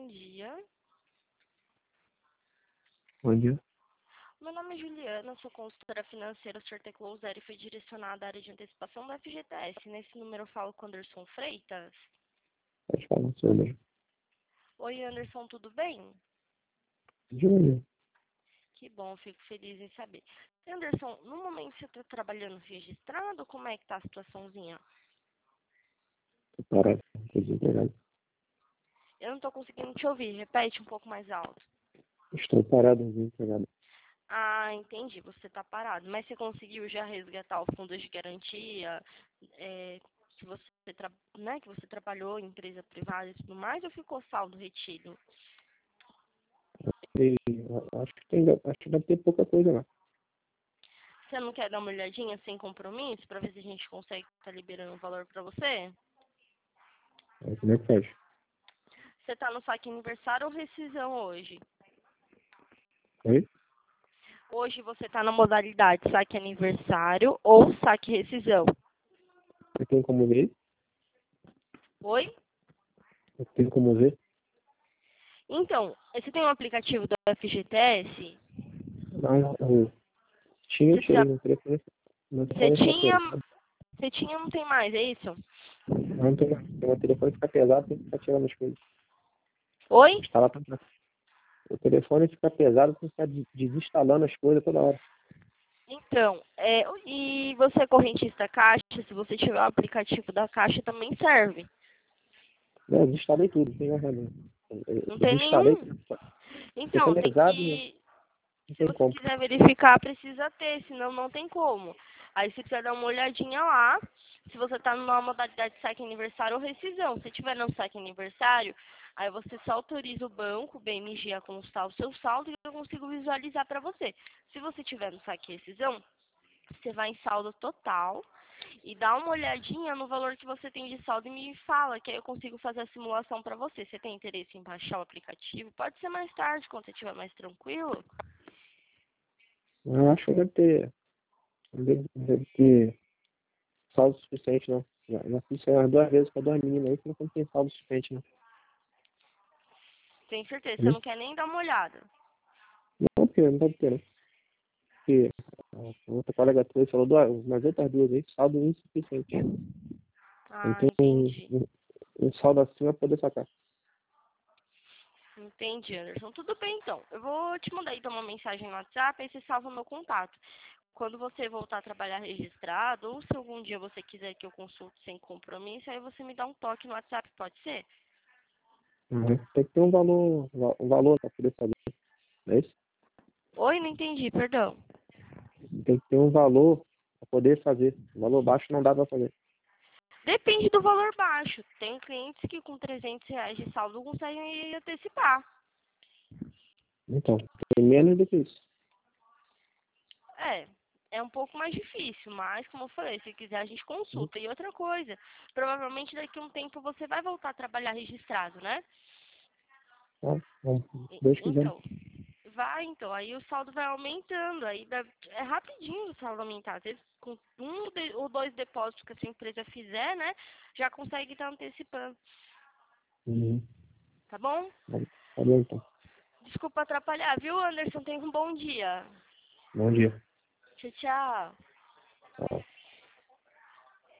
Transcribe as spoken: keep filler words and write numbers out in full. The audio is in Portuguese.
dia. Bom dia. Meu nome é Juliana, sou consultora financeira. O senhor teclou zero e foi direcionada à área de antecipação da F G T S. Nesse número eu falo com Anderson Freitas. Pode falar, senhor mesmo. Oi, Anderson, tudo bem? Júlia, Que bom, fico feliz em saber. Anderson, no momento você está trabalhando registrado? Como é que tá a situaçãozinha? tô parado, tô desempregado. Eu não estou conseguindo te ouvir. Repete um pouco mais alto. Estou parado, desempregado. Ah, entendi. Você está parado. Mas você conseguiu já resgatar o fundo de garantia, é, que você, tra- né, que você trabalhou em empresa privada e tudo mais, ou ficou saldo retido? E eu acho que tem, acho que deve ter pouca coisa lá. Você não quer dar uma olhadinha sem compromisso para ver se a gente consegue estar liberando o valor para você? Aí, como é que faz? Você está no saque aniversário ou rescisão hoje? Oi? Hoje você está na modalidade saque aniversário ou saque rescisão. Eu tenho como ver? Oi? Eu tenho como ver? Então, você tem um aplicativo do F G T S? Não, eu tinha, eu Você, tirei já- no telefone. Meu você telefone fica tinha, pesado. você tinha, não tem mais, é isso? Não, tem mais. Meu telefone fica pesado, tem que ficar tirando as coisas. Oi? Instalar tanto. O telefone fica pesado, tem que ficar des- desinstalando as coisas toda hora. Então, é, e você é correntista Caixa, se você tiver o aplicativo da Caixa também serve. Eu desinstalei tudo, não tem mais nada. Eu eu Não tem desinstalei, nenhum? o Então, telefone é tem pesado, não que, se tem você como. quiser verificar, precisa ter, senão não tem como. Aí você precisa dar uma olhadinha lá, se você está numa modalidade de saque aniversário ou rescisão. Se tiver no saque aniversário, aí você só autoriza o banco, o B M G, a constar o seu saldo e eu consigo visualizar para você. Se você tiver no saque rescisão, você vai em saldo total e dá uma olhadinha no valor que você tem de saldo e me fala, que aí eu consigo fazer a simulação para você. Você tem interesse em baixar o aplicativo? Pode ser mais tarde, quando você estiver mais tranquilo. Eu acho que deve ter, deve, deve ter saldo suficiente, não. Já, já fiz isso umas duas vezes com duas meninas aí, que não tem saldo suficiente, não. Tem certeza, você Entendeu? não quer nem dar uma olhada. Não, porque não deve ter, não. Porque a outra colega tua falou duas, umas outras duas aí, saldo insuficiente. Não Ah, tem um, entendi. um, um saldo assim pra poder sacar. Entendi, Anderson. Tudo bem, então. Eu vou te mandar então uma mensagem no WhatsApp, aí você salva o meu contato. Quando você voltar a trabalhar registrado, ou se algum dia você quiser que eu consulte sem compromisso, aí você me dá um toque no WhatsApp, pode ser? Uhum. Tem que ter um valor, um valor pra poder fazer, não é isso? Oi, não entendi, perdão. Tem que ter um valor pra poder fazer. Um valor baixo não dá pra fazer. Depende do valor baixo. Tem clientes que com trezentos reais de saldo conseguem antecipar. Então, tem menos do que isso. É, é um pouco mais difícil, mas como eu falei, se quiser a gente consulta. E outra coisa, provavelmente daqui a um tempo você vai voltar a trabalhar registrado, né? Tá? Bom, E- Deus quiser. Então, vai então, aí o saldo vai aumentando, aí dá- é rapidinho o saldo aumentar. Às vezes com um de- ou dois depósitos que a sua empresa fizer, né, já consegue estar antecipando, Uhum. tá bom? Tá tá bom, então. Desculpa atrapalhar, viu, Anderson? Tenha um bom dia. Bom dia. Tchau, tchau. Tchau.